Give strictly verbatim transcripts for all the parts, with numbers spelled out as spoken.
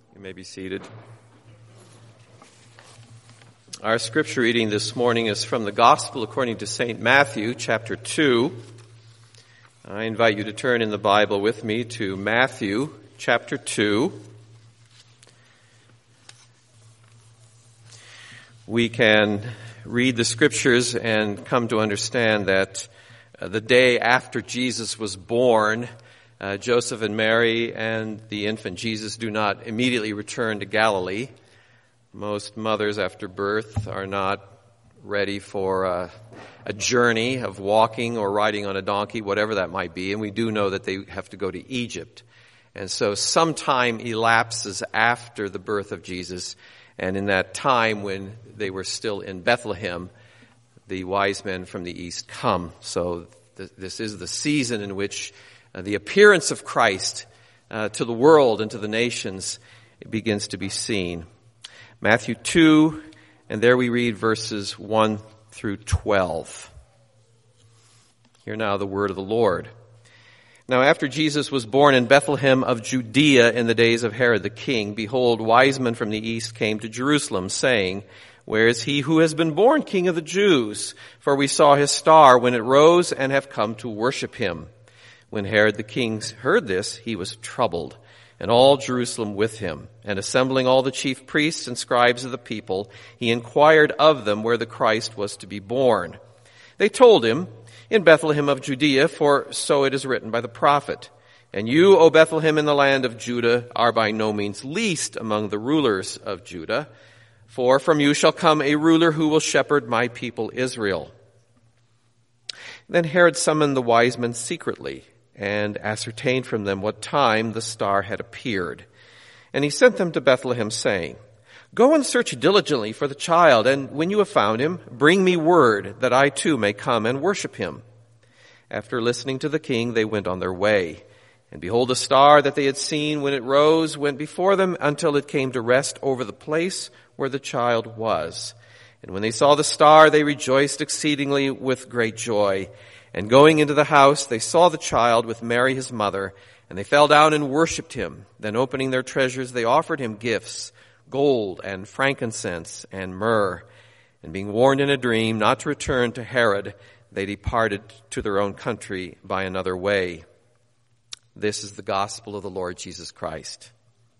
You may be seated. Our scripture reading this morning is from the Gospel according to Saint Matthew, chapter two. I invite you to turn in the Bible with me to Matthew, chapter two. We can read the scriptures and come to understand that uh, the day after Jesus was born, Uh, Joseph and Mary and the infant Jesus do not immediately return to Galilee. Most mothers after birth are not ready for uh, a journey of walking or riding on a donkey, whatever that might be, and we do know that they have to go to Egypt. And so some time elapses after the birth of Jesus, and in that time when they were still in Bethlehem, the wise men from the east come. So th- this is the season in which Uh, the appearance of Christ uh, to the world and to the nations begins to be seen. Matthew two, and there we read verses one through twelve. Hear now the word of the Lord. Now after Jesus was born in Bethlehem of Judea in the days of Herod the king, behold, wise men from the east came to Jerusalem, saying, Where is he who has been born King of the Jews? For we saw his star when it rose and have come to worship him. When Herod the king heard this, he was troubled, and all Jerusalem with him. And assembling all the chief priests and scribes of the people, he inquired of them where the Christ was to be born. They told him, In Bethlehem of Judea, for so it is written by the prophet. And you, O Bethlehem in the land of Judah, are by no means least among the rulers of Judah, for from you shall come a ruler who will shepherd my people Israel. Then Herod summoned the wise men secretly, and ascertained from them what time the star had appeared. And he sent them to Bethlehem, saying, Go and search diligently for the child, and when you have found him, bring me word, that I too may come and worship him. After listening to the king, they went on their way. And behold, the star that they had seen when it rose went before them until it came to rest over the place where the child was. And when they saw the star, they rejoiced exceedingly with great joy. And going into the house, they saw the child with Mary his mother, and they fell down and worshipped him. Then opening their treasures, they offered him gifts, gold and frankincense and myrrh. And being warned in a dream not to return to Herod, they departed to their own country by another way. This is the gospel of the Lord Jesus Christ.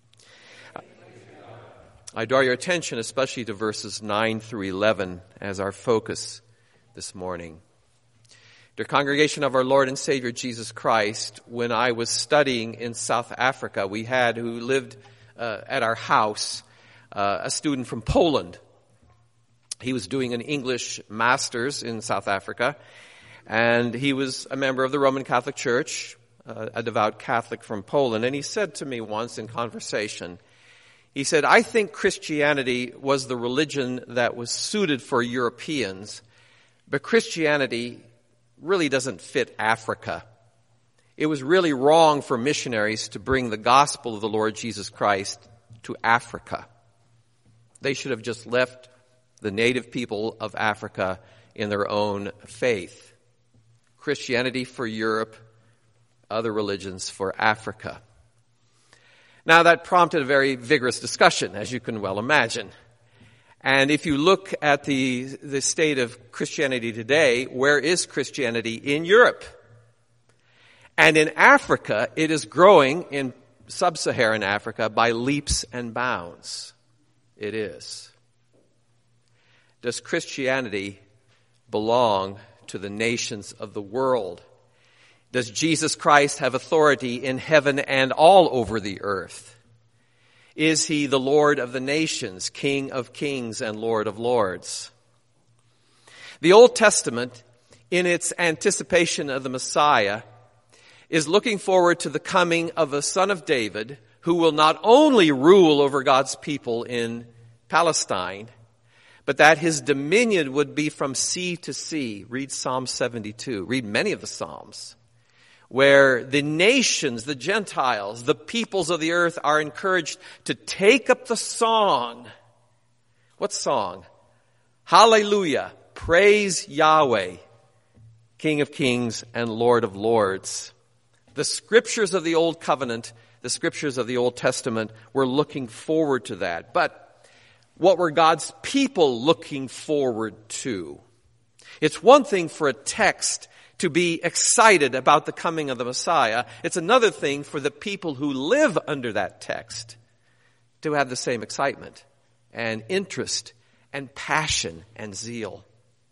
I draw your attention especially to verses nine through eleven as our focus this morning. Dear congregation of our Lord and Savior Jesus Christ, when I was studying in South Africa, we had who lived uh, at our house uh, a student from Poland. He was doing an English master's in South Africa, and he was a member of the Roman Catholic Church, uh, a devout Catholic from Poland. And he said to me once in conversation, he said, I think Christianity was the religion that was suited for Europeans, but Christianity really doesn't fit Africa. It was really wrong for missionaries to bring the gospel of the Lord Jesus Christ to Africa. They should have just left the native people of Africa in their own faith. Christianity for Europe, other religions for Africa. Now that prompted a very vigorous discussion, as you can well imagine. And if you look at the, the state of Christianity today, where is Christianity in Europe? And in Africa, it is growing in sub-Saharan Africa by leaps and bounds. It is. Does Christianity belong to the nations of the world? Does Jesus Christ have authority in heaven and all over the earth? Is he the Lord of the nations, King of kings and Lord of lords? The Old Testament, in its anticipation of the Messiah, is looking forward to the coming of a son of David who will not only rule over God's people in Palestine, but that his dominion would be from sea to sea. Read Psalm seventy-two. Read many of the Psalms, where the nations, the Gentiles, the peoples of the earth are encouraged to take up the song. What song? Hallelujah. Praise Yahweh, King of kings and Lord of lords. The scriptures of the Old Covenant the scriptures of the Old Testament were looking forward to that. But what were God's people looking forward to? It's one thing for a text to be excited about the coming of the Messiah. It's another thing for the people who live under that text to have the same excitement and interest and passion and zeal.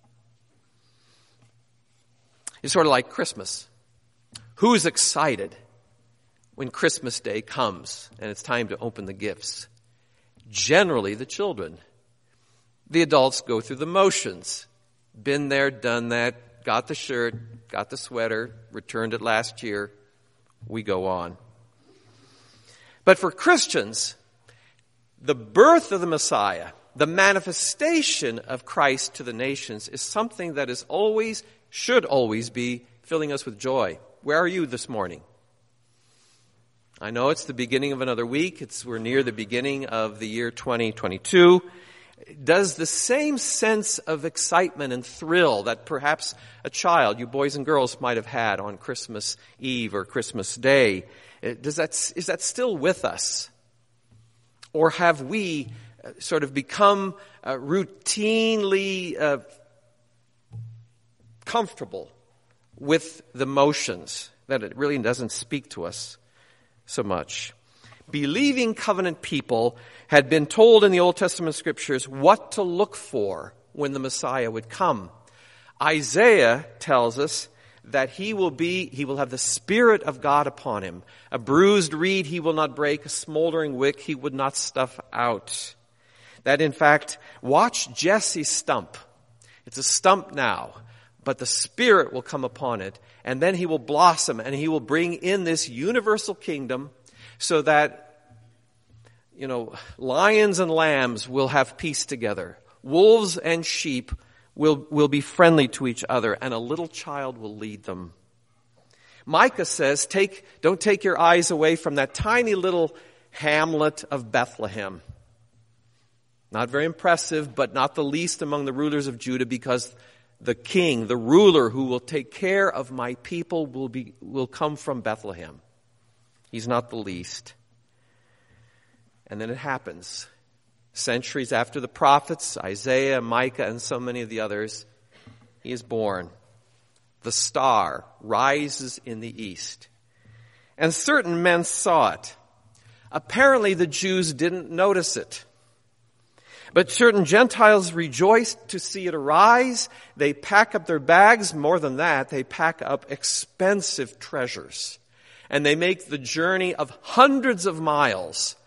It's sort of like Christmas. Who's excited when Christmas Day comes and it's time to open the gifts? Generally, the children. The adults go through the motions. Been there, done that, got the shirt, got the sweater, returned it last year. We go on. But for Christians, the birth of the Messiah, the manifestation of Christ to the nations, is something that is always, should always be filling us with joy. Where are you this morning? I know it's the beginning of another week. It's, we're near the beginning of the year twenty twenty-two. Does the same sense of excitement and thrill that perhaps a child, you boys and girls, might have had on Christmas Eve or Christmas Day, does that, is that still with us? Or have we sort of become uh, routinely uh, comfortable with the motions, that it really doesn't speak to us so much? Believing covenant people had been told in the Old Testament scriptures what to look for when the Messiah would come. Isaiah tells us that he will be, he will have the Spirit of God upon him. A bruised reed he will not break, a smoldering wick he would not stuff out. That in fact, watch Jesse's stump. It's a stump now, but the Spirit will come upon it, and then he will blossom, and he will bring in this universal kingdom so that, you know, lions and lambs will have peace together. Wolves and sheep will, will be friendly to each other, and a little child will lead them. Micah says, take, don't take your eyes away from that tiny little hamlet of Bethlehem. Not very impressive, but not the least among the rulers of Judah, because the king, the ruler who will take care of my people will be, will come from Bethlehem. He's not the least. And then it happens. Centuries after the prophets, Isaiah, Micah, and so many of the others, he is born. The star rises in the east. And certain men saw it. Apparently the Jews didn't notice it. But certain Gentiles rejoiced to see it arise. They pack up their bags. More than that, they pack up expensive treasures. And they make the journey of hundreds of miles.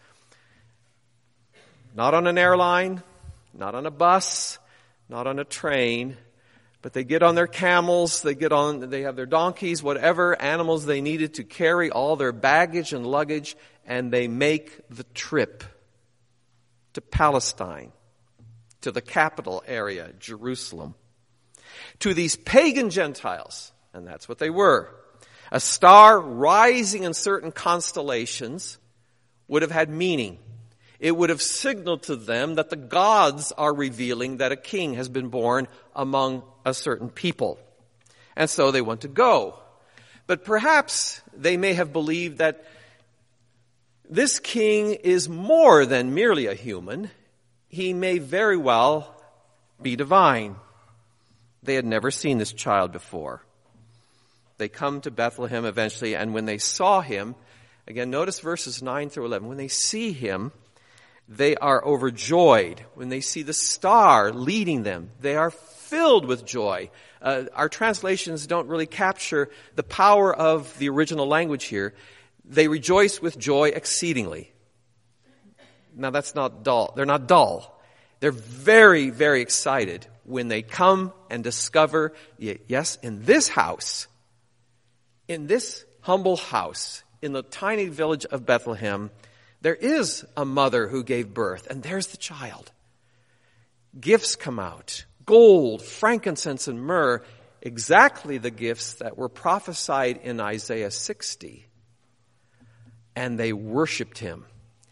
Not on an airline, not on a bus, not on a train, but they get on their camels, they get on, they have their donkeys, whatever animals they needed to carry all their baggage and luggage, and they make the trip to Palestine, to the capital area, Jerusalem. To these pagan Gentiles, and that's what they were, a star rising in certain constellations would have had meaning. It would have signaled to them that the gods are revealing that a king has been born among a certain people. And so they want to go. But perhaps they may have believed that this king is more than merely a human. He may very well be divine. They had never seen this child before. They come to Bethlehem eventually, and when they saw him, again, notice verses nine through eleven. When they see him, they are overjoyed. When they see the star leading them, they are filled with joy. Uh, our translations don't really capture the power of the original language here. They rejoice with joy exceedingly. Now that's not dull. They're not dull. They're very, very excited when they come and discover, yes, in this house, in this humble house, in the tiny village of Bethlehem, there is a mother who gave birth, and there's the child. Gifts come out. Gold, frankincense, and myrrh, exactly the gifts that were prophesied in Isaiah sixty. And they worshiped him.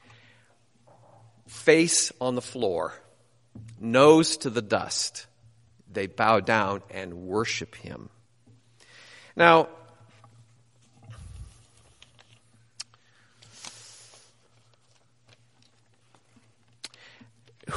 Face on the floor, nose to the dust. They bow down and worship him. Now,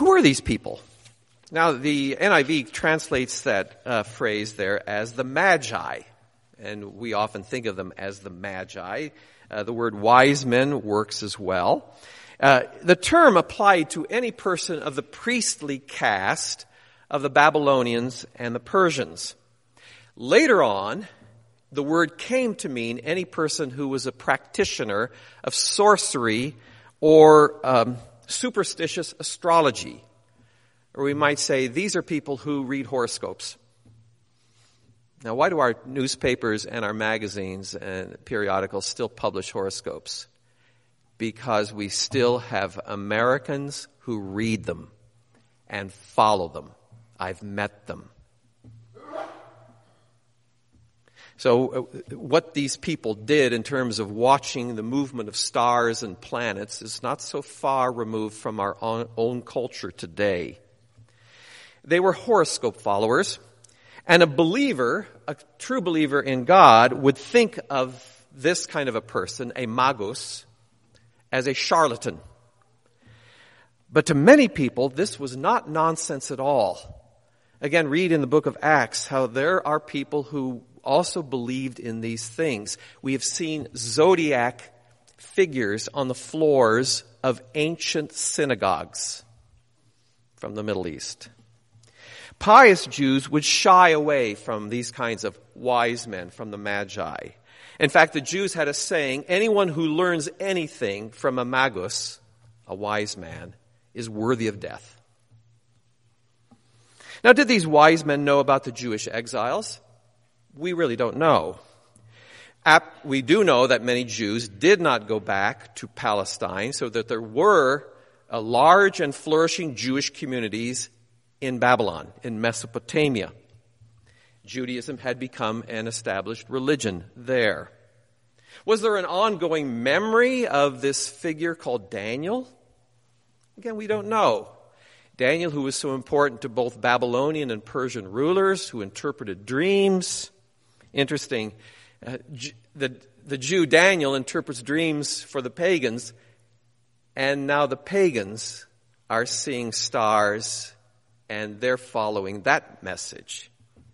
who are these people? Now, the N I V translates that uh, phrase there as the Magi, and we often think of them as the Magi. Uh, the word wise men works as well. Uh, the term applied to any person of the priestly caste of the Babylonians and the Persians. Later on, the word came to mean any person who was a practitioner of sorcery or um, superstitious astrology. Or we might say these are people who read horoscopes. Now, why do our newspapers and our magazines and periodicals still publish horoscopes? Because we still have Americans who read them and follow them. I've met them. So what these people did in terms of watching the movement of stars and planets is not so far removed from our own, own culture today. They were horoscope followers, and a believer, a true believer in God, would think of this kind of a person, a magus, as a charlatan. But to many people, this was not nonsense at all. Again, read in the book of Acts how there are people who also believed in these things. We have seen zodiac figures on the floors of ancient synagogues from the Middle East. Pious Jews would shy away from these kinds of wise men, from the Magi. In fact, the Jews had a saying, anyone who learns anything from a magus, a wise man, is worthy of death. Now, did these wise men know about the Jewish exiles? We really don't know. We do know that many Jews did not go back to Palestine, so that there were a large and flourishing Jewish communities in Babylon, in Mesopotamia. Judaism had become an established religion there. Was there an ongoing memory of this figure called Daniel? Again, we don't know. Daniel, who was so important to both Babylonian and Persian rulers, who interpreted dreams. Interesting. Uh, the, the Jew Daniel interprets dreams for the pagans, and now the pagans are seeing stars, and they're following that message.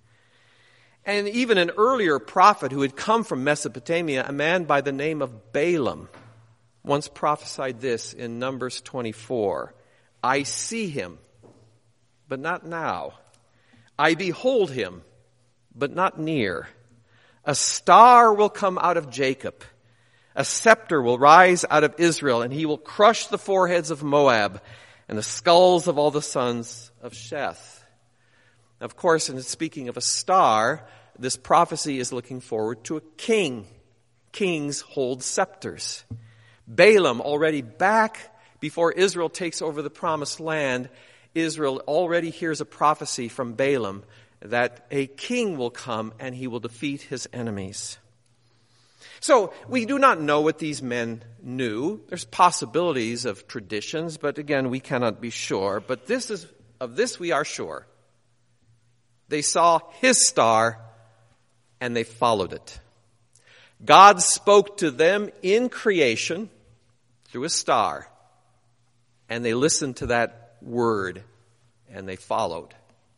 And even an earlier prophet who had come from Mesopotamia, a man by the name of Balaam, once prophesied this in Numbers twenty-four. I see him, but not now. I behold him, but not near. A star will come out of Jacob. A scepter will rise out of Israel, and he will crush the foreheads of Moab and the skulls of all the sons of Sheth. Of course, in speaking of a star, this prophecy is looking forward to a king. Kings hold scepters. Balaam, already back before Israel takes over the promised land, Israel already hears a prophecy from Balaam that a king will come and he will defeat his enemies. So we do not know what these men knew. There's possibilities of traditions, but again, we cannot be sure. But this is of this we are sure. They saw his star and they followed it. God spoke to them in creation through a star, and they listened to that word and they followed.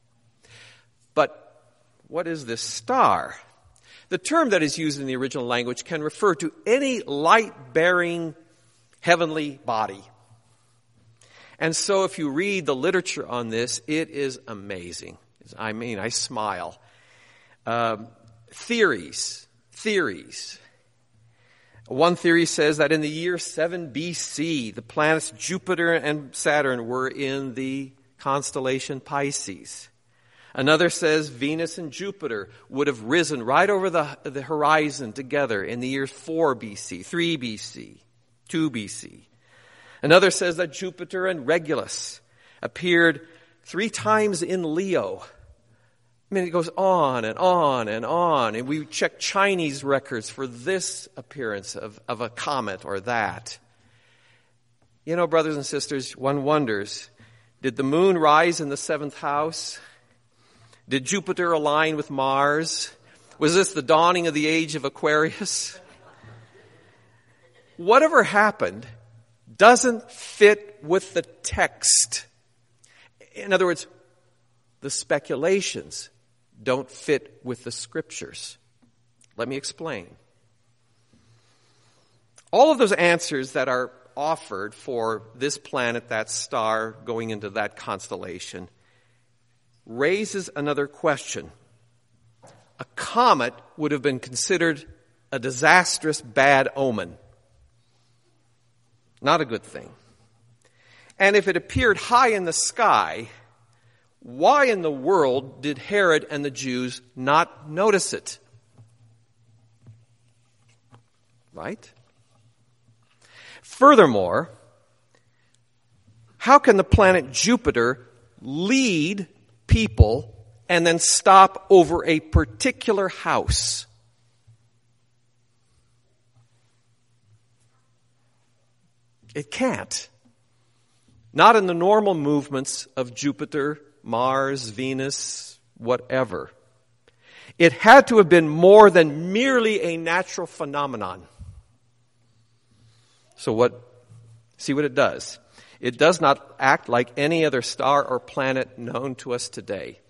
But what is this star? The term that is used in the original language can refer to any light-bearing heavenly body. And so if you read the literature on this, it is amazing. I mean, I smile. Um, theories, theories. One theory says that in the year seven B C, the planets Jupiter and Saturn were in the constellation Pisces. Another says Venus and Jupiter would have risen right over the, the horizon together in the years four B C, three B C, two B C. Another says that Jupiter and Regulus appeared three times in Leo. I mean, it goes on and on and on. And we check Chinese records for this appearance of, of a comet or that. You know, brothers and sisters, one wonders, did the moon rise in the seventh house? Did Jupiter align with Mars? Was this the dawning of the age of Aquarius? Whatever happened doesn't fit with the text. In other words, the speculations don't fit with the scriptures. Let me explain. All of those answers that are offered for this planet, that star, going into that constellation, raises another question. A comet would have been considered a disastrous bad omen. Not a good thing. And if it appeared high in the sky, why in the world did Herod and the Jews not notice it? Right? Furthermore, how can the planet Jupiter lead people and then stop over a particular house? It can't. Not in the normal movements of Jupiter, Mars, Venus, whatever. It had to have been more than merely a natural phenomenon. So what, see what it does. It does not act like any other star or planet known to us today.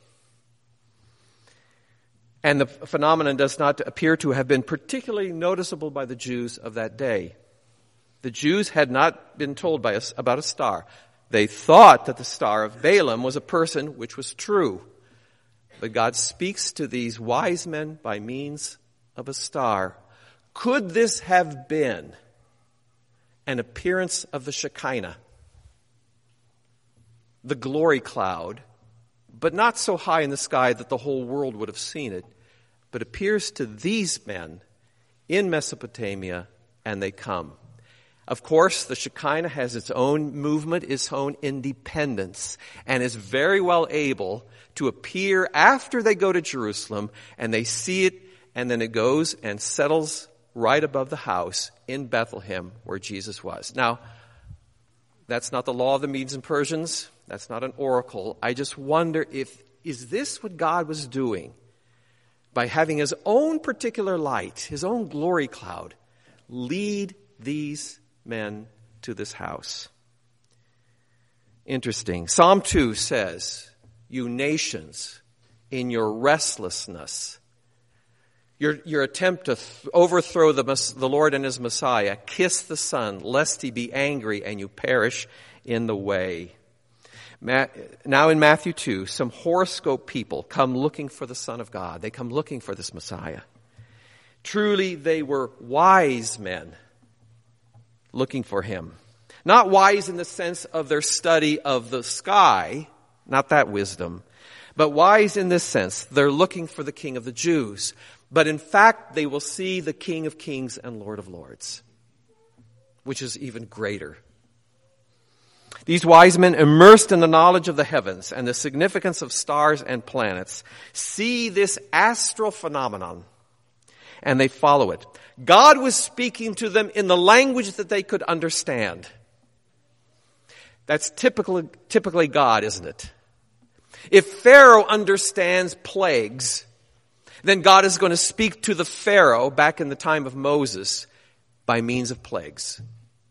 And the phenomenon does not appear to have been particularly noticeable by the Jews of that day. The Jews had not been told by us about a star. They thought that the star of Balaam was a person, which was true. But God speaks to these wise men by means of a star. Could this have been an appearance of the Shekinah, the glory cloud, but not so high in the sky that the whole world would have seen it, but appears to these men in Mesopotamia, and they come. Of course, the Shekinah has its own movement, its own independence, and is very well able to appear after they go to Jerusalem, and they see it, and then it goes and settles right above the house in Bethlehem where Jesus was. Now, that's not the law of the Medes and Persians. That's not an oracle. I just wonder if, is this what God was doing by having his own particular light, his own glory cloud, lead these men to this house? Interesting. Psalm two says, "You nations, in your restlessness," Your, your attempt to th- overthrow the, the Lord and his Messiah, kiss the Son, lest he be angry and you perish in the way. Ma- now in Matthew two, some horoscope people come looking for the Son of God. They come looking for this Messiah. Truly, they were wise men looking for him. Not wise in the sense of their study of the sky, not that wisdom, but wise in this sense. They're looking for the King of the Jews. But in fact, they will see the King of Kings and Lord of Lords, which is even greater. These wise men, immersed in the knowledge of the heavens and the significance of stars and planets, see this astral phenomenon, and they follow it. God was speaking to them in the language that they could understand. That's typically, typically God, isn't it? If Pharaoh understands plagues, then God is going to speak to the Pharaoh back in the time of Moses by means of plagues.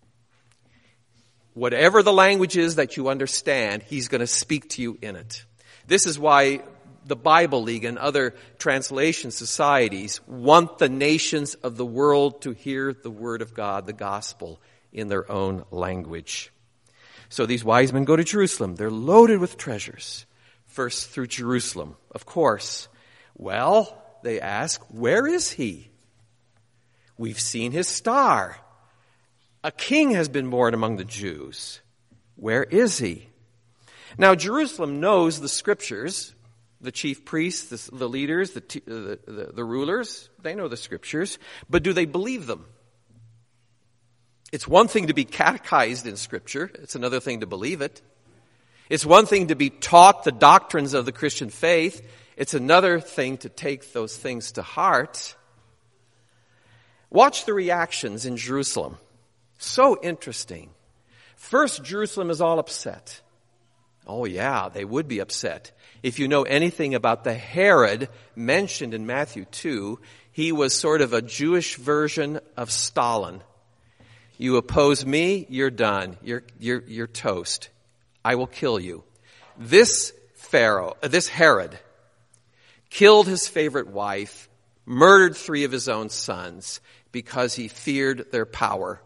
Whatever the language is that you understand, he's going to speak to you in it. This is why the Bible League and other translation societies want the nations of the world to hear the word of God, the gospel, in their own language. So these wise men go to Jerusalem. They're loaded with treasures. First through Jerusalem, of course. Well, they ask, where is he? We've seen his star. A king has been born among the Jews. Where is he? Now, Jerusalem knows the scriptures. The chief priests, the, the leaders, the, the, the, the rulers, they know the scriptures. But do they believe them? It's one thing to be catechized in scripture. It's another thing to believe it. It's one thing to be taught the doctrines of the Christian faith. It's another thing to take those things to heart. Watch the reactions in Jerusalem. So interesting. First, Jerusalem is all upset. Oh yeah, they would be upset. If you know anything about the Herod mentioned in Matthew two, he was sort of a Jewish version of Stalin. You oppose me, you're done. You're, you're, you're toast. I will kill you. this Pharaoh, uh, this Herod, killed his favorite wife, murdered three of his own sons because he feared their power.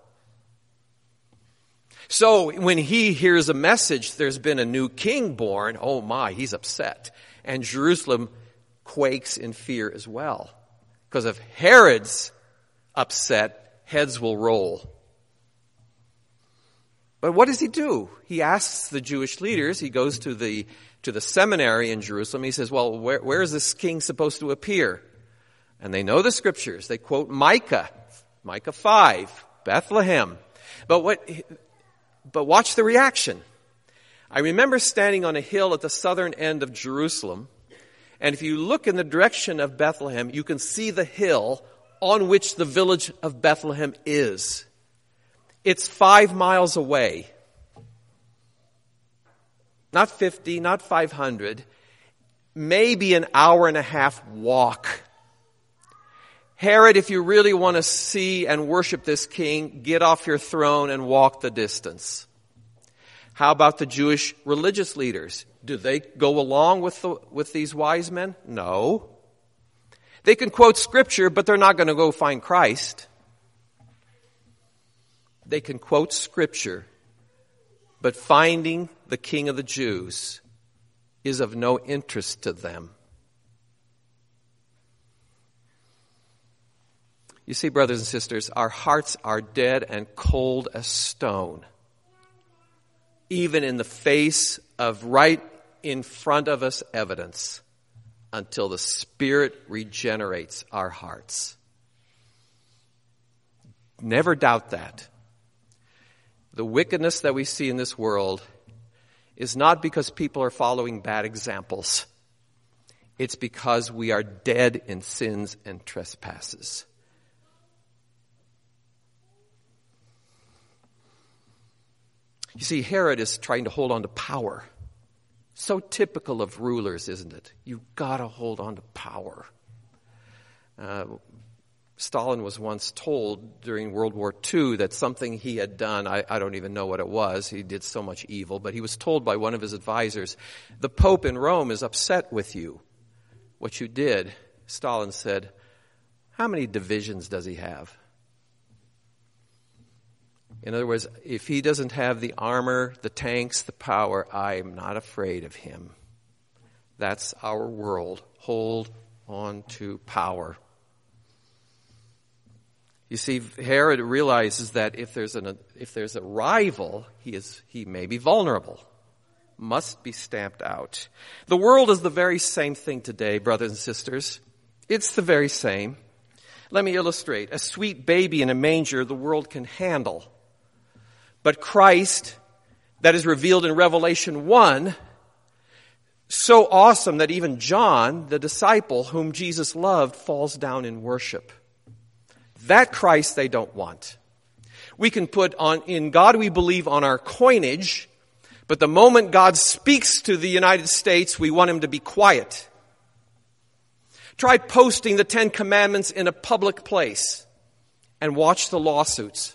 So when he hears a message, there's been a new king born, oh my, he's upset. And Jerusalem quakes in fear as well. Because if Herod's upset, heads will roll. But what does he do? He asks the Jewish leaders, he goes to the to the seminary in Jerusalem, he says, well, where, where is this king supposed to appear? And they know the scriptures. They quote Micah, Micah five, Bethlehem. But what, but watch the reaction. I remember standing on a hill at the southern end of Jerusalem, and if you look in the direction of Bethlehem, you can see the hill on which the village of Bethlehem is. It's five miles away. Not fifty, not five hundred, maybe an hour and a half walk. Herod, if you really want to see and worship this king, get off your throne and walk the distance. How about the Jewish religious leaders? Do they go along with the, with these wise men? No. They can quote scripture, but they're not going to go find Christ. They can quote scripture, but finding the King of the Jews is of no interest to them. You see, brothers and sisters, our hearts are dead and cold as stone, even in the face of right in front of us evidence, until the Spirit regenerates our hearts. Never doubt that. The wickedness that we see in this world is not because people are following bad examples. It's because we are dead in sins and trespasses. You see, Herod is trying to hold on to power. So typical of rulers, isn't it? You've got to hold on to power. Uh, Stalin was once told during World War Two that something he had done, I, I don't even know what it was, he did so much evil, but he was told by one of his advisors, the Pope in Rome is upset with you. What you did, Stalin said, how many divisions does he have? In other words, if he doesn't have the armor, the tanks, the power, I'm not afraid of him. That's our world. Hold on to power. You see, Herod realizes that if there's an if there's a rival, he is he may be vulnerable, must be stamped out. The world is the very same thing today, brothers and sisters. It's the very same. Let me illustrate. A sweet baby in a manger the world can handle. But Christ, that is revealed in Revelation one, so awesome that even John, the disciple whom Jesus loved, falls down in worship. That Christ they don't want. We can put on, in God we believe on our coinage, but the moment God speaks to the United States, we want him to be quiet. Try posting the Ten Commandments in a public place and watch the lawsuits.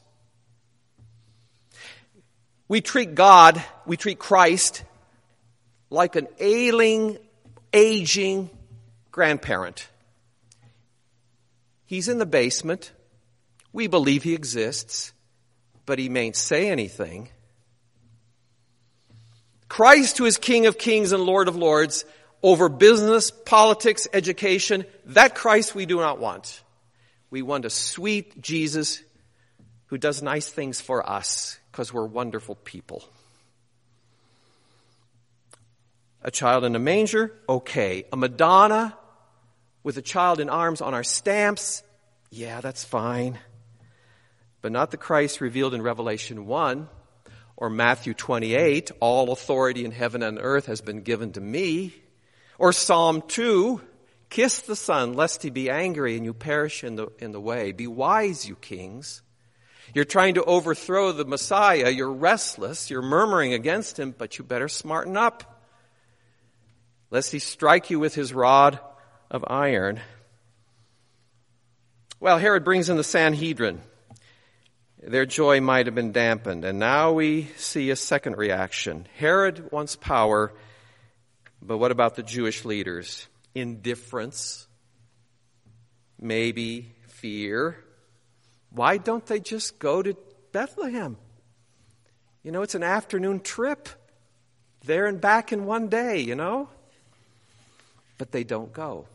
We treat God, we treat Christ like an ailing, aging grandparent. He's in the basement. We believe he exists, but he mayn't say anything. Christ, who is King of kings and Lord of lords, over business, politics, education, that Christ we do not want. We want a sweet Jesus who does nice things for us because we're wonderful people. A child in a manger, okay. A Madonna with a child in arms on our stamps, yeah, that's fine. But not the Christ revealed in Revelation one or Matthew twenty-eight, all authority in heaven and earth has been given to me. Or Psalm two, kiss the Son lest he be angry and you perish in the, in the way. Be wise, you kings. You're trying to overthrow the Messiah. You're restless. You're murmuring against him, but you better smarten up, lest he strike you with his rod of iron. Well, Herod brings in the Sanhedrin. Their joy might have been dampened. And now we see a second reaction. Herod wants power, But what about the Jewish leaders? Indifference, maybe fear. Why don't they just go to Bethlehem? You know, it's an afternoon trip. There and back in one day, you know. But they don't go.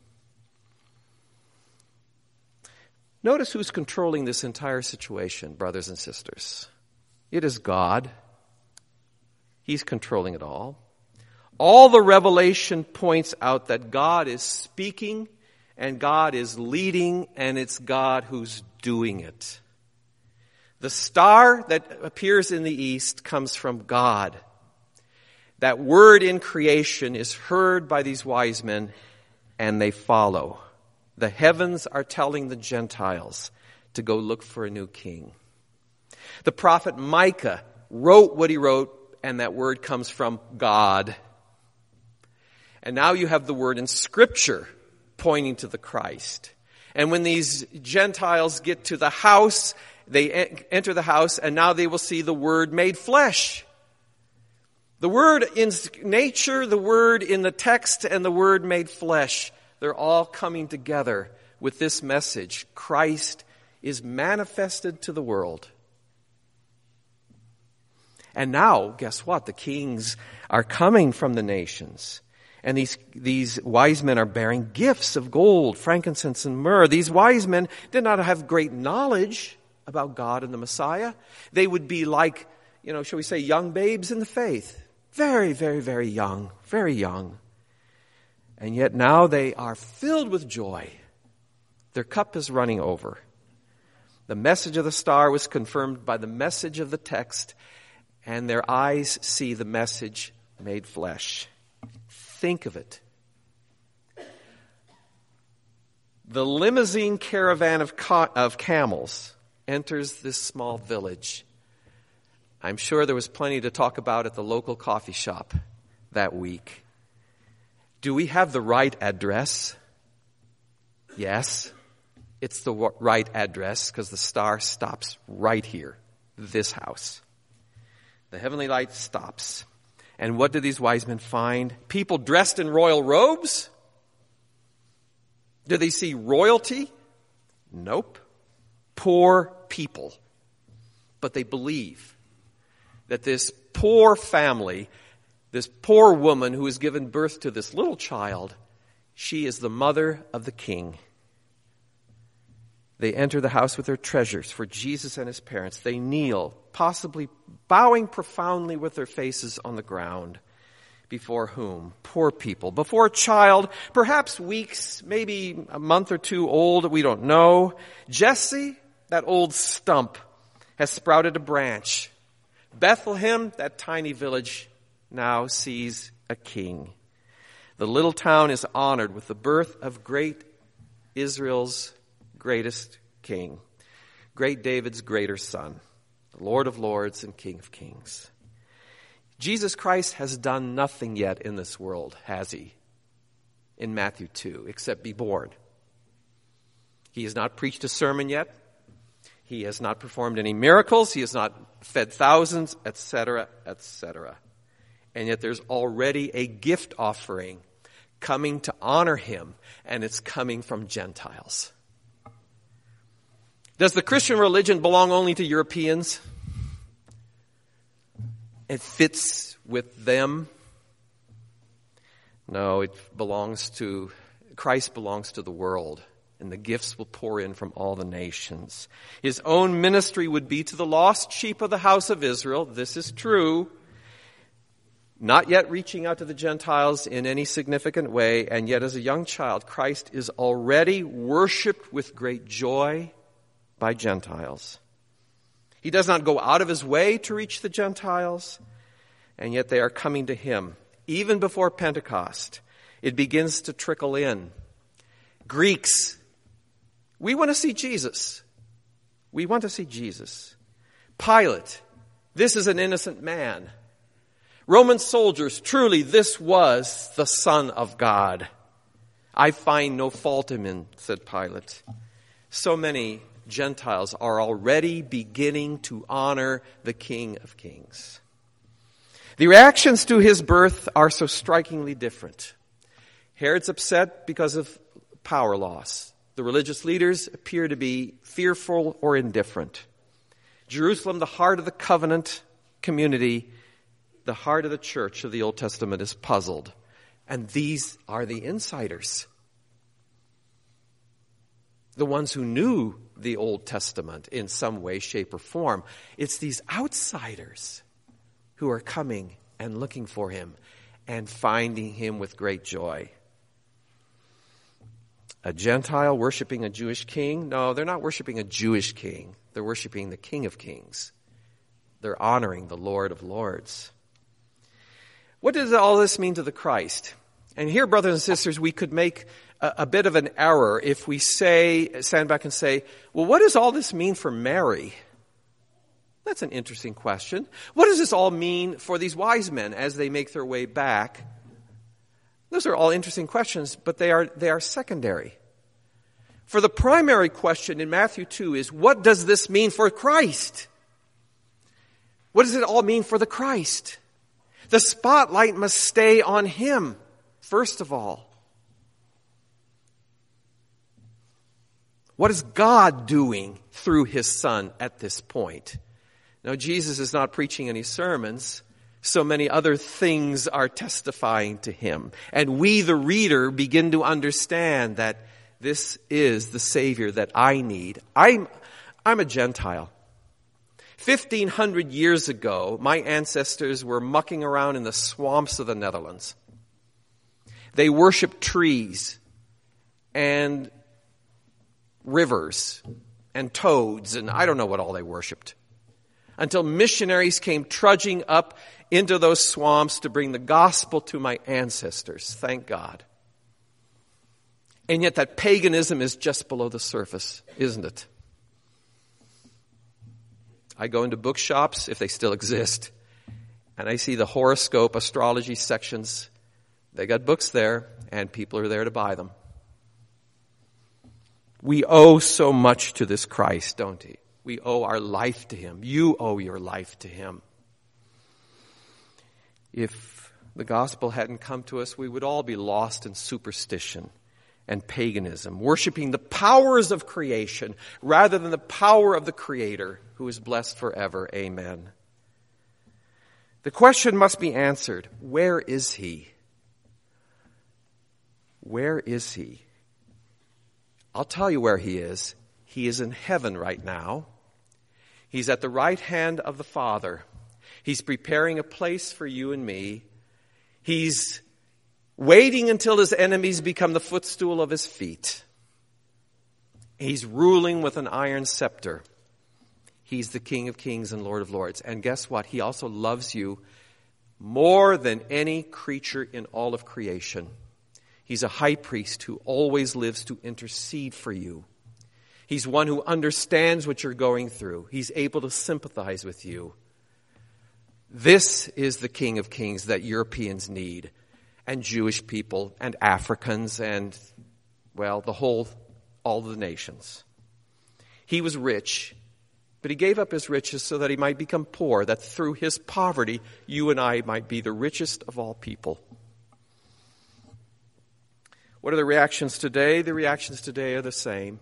Notice who's controlling this entire situation, brothers and sisters. It is God. He's controlling it all. All the revelation points out that God is speaking and God is leading, and it's God who's doing it. The star that appears in the east comes from God. That word in creation is heard by these wise men, and they follow. The heavens are telling the Gentiles to go look for a new king. The prophet Micah wrote what he wrote, and that word comes from God. And now you have the word in Scripture pointing to the Christ. And when these Gentiles get to the house, they enter the house, and now they will see the Word made flesh. The Word in nature, the Word in the text, and the Word made flesh. They're all coming together with this message. Christ is manifested to the world. And now, guess what? The kings are coming from the nations. And these, these wise men are bearing gifts of gold, frankincense, and myrrh. These wise men did not have great knowledge about God and the Messiah. They would be like, you know, shall we say, young babes in the faith. Very, very, very young, very young. And yet now they are filled with joy. Their cup is running over. The message of the star was confirmed by the message of the text, and their eyes see the message made flesh. Think of it. The limousine caravan of, ca- of camels enters this small village. I'm sure there was plenty to talk about at the local coffee shop that week. Do we have the right address? Yes, it's the right address because the star stops right here, this house. The heavenly light stops. And what do these wise men find? People dressed in royal robes? Do they see royalty? Nope. Poor people. But they believe that this poor family, this poor woman who has given birth to this little child, she is the mother of the king. They enter the house with their treasures for Jesus and his parents. They kneel, possibly bowing profoundly with their faces on the ground. Before whom? Poor people. Before a child, perhaps weeks, maybe a month or two old, we don't know. Jesse, that old stump, has sprouted a branch. Bethlehem, that tiny village, now sees a king. The little town is honored with the birth of great Israel's greatest king, great David's greater son, the Lord of lords and King of kings. Jesus Christ has done nothing yet in this world, has he? In Matthew two, except be born. He has not preached a sermon yet. He has not performed any miracles. He has not fed thousands, et cetera, et cetera. And yet there's already a gift offering coming to honor him, and it's coming from Gentiles. Does the Christian religion belong only to Europeans? It fits with them. No, it belongs to, Christ belongs to the world, and the gifts will pour in from all the nations. His own ministry would be to the lost sheep of the house of Israel. This is true. Not yet reaching out to the Gentiles in any significant way, and yet as a young child, Christ is already worshipped with great joy by Gentiles. He does not go out of his way to reach the Gentiles, and yet they are coming to him. Even before Pentecost, it begins to trickle in. Greeks, we want to see Jesus. We want to see Jesus. Pilate, this is an innocent man. Roman soldiers, truly this was the Son of God. I find no fault in him, said Pilate. So many Gentiles are already beginning to honor the King of Kings. The reactions to his birth are so strikingly different. Herod's upset because of power loss. The religious leaders appear to be fearful or indifferent. Jerusalem, the heart of the covenant community, the heart of the church of the Old Testament, is puzzled. And these are the insiders. The ones who knew the Old Testament in some way, shape, or form. It's these outsiders who are coming and looking for him and finding him with great joy. A Gentile worshiping a Jewish king? No, they're not worshiping a Jewish king. They're worshiping the King of Kings. They're honoring the Lord of Lords. What does all this mean to the Christ? And here, brothers and sisters, we could make a, a bit of an error if we say, stand back and say, well, what does all this mean for Mary? That's an interesting question. What does this all mean for these wise men as they make their way back? Those are all interesting questions, but they are, they are secondary. For the primary question in Matthew two is, what does this mean for Christ? What does it all mean for the Christ? The spotlight must stay on him, first of all. What is God doing through his Son at this point? Now, Jesus is not preaching any sermons. So many other things are testifying to him. And we, the reader, begin to understand that this is the Savior that I need. I'm, I'm a Gentile. Fifteen hundred years ago, my ancestors were mucking around in the swamps of the Netherlands. They worshiped trees and rivers and toads, and I don't know what all they worshiped. Until missionaries came trudging up into those swamps to bring the gospel to my ancestors. Thank God. And yet that paganism is just below the surface, isn't it? I go into bookshops, if they still exist, and I see the horoscope, astrology sections. They got books there, and people are there to buy them. We owe so much to this Christ, don't we? We owe our life to him. You owe your life to him. If the gospel hadn't come to us, we would all be lost in superstition and paganism, worshiping the powers of creation rather than the power of the Creator, who is blessed forever. Amen. The question must be answered. Where is he? Where is he? I'll tell you where he is. He is in heaven right now. He's at the right hand of the Father. He's preparing a place for you and me. He's waiting until his enemies become the footstool of his feet. He's ruling with an iron scepter. He's the King of Kings and Lord of Lords. And guess what? He also loves you more than any creature in all of creation. He's a high priest who always lives to intercede for you. He's one who understands what you're going through. He's able to sympathize with you. This is the King of Kings that Europeans need, and Jewish people, and Africans, and, well, the whole, all the nations. He was rich, but he gave up his riches so that he might become poor, that through his poverty, you and I might be the richest of all people. What are the reactions today? The reactions today are the same.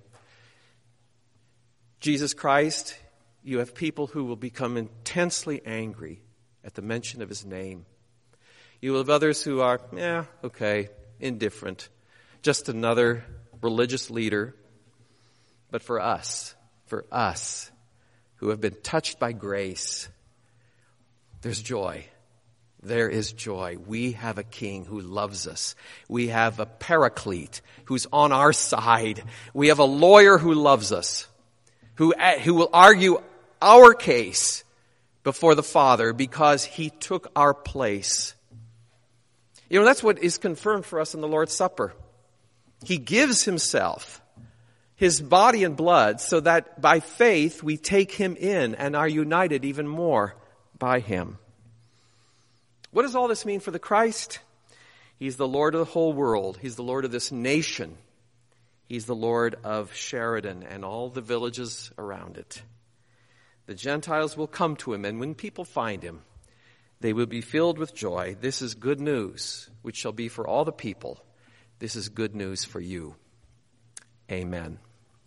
Jesus Christ, you have people who will become intensely angry at the mention of his name. You will have others who are, yeah, okay, indifferent. Just another religious leader. But for us, for us who have been touched by grace, there's joy. There is joy. We have a king who loves us. We have a paraclete who's on our side. We have a lawyer who loves us, who, who will argue our case before the Father because he took our place. You know, that's what is confirmed for us in the Lord's Supper. He gives himself, his body and blood, so that by faith we take him in and are united even more by him. What does all this mean for the Christ? He's the Lord of the whole world. He's the Lord of this nation. He's the Lord of Sheridan and all the villages around it. The Gentiles will come to him, and when people find him, they will be filled with joy. This is good news, which shall be for all the people. This is good news for you. Amen.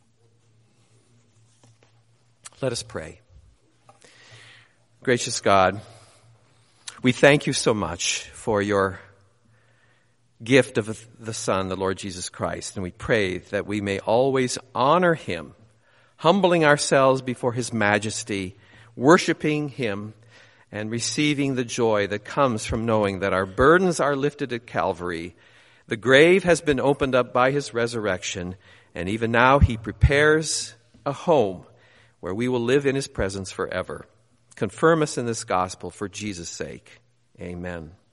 Let us pray. Gracious God, we thank you so much for your gift of the Son, the Lord Jesus Christ, and we pray that we may always honor him, humbling ourselves before his majesty, worshiping him, and receiving the joy that comes from knowing that our burdens are lifted at Calvary. The grave has been opened up by his resurrection, and even now he prepares a home where we will live in his presence forever. Confirm us in this gospel for Jesus' sake. Amen.